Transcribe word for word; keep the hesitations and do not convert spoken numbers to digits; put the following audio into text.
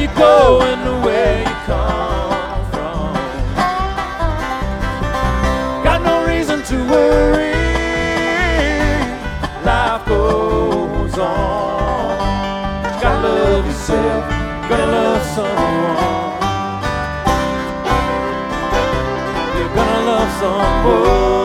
you're going or where you come from. Got no reason to worry. Life goes on. Gotta love yourself. Gotta love someone. You're gonna love someone.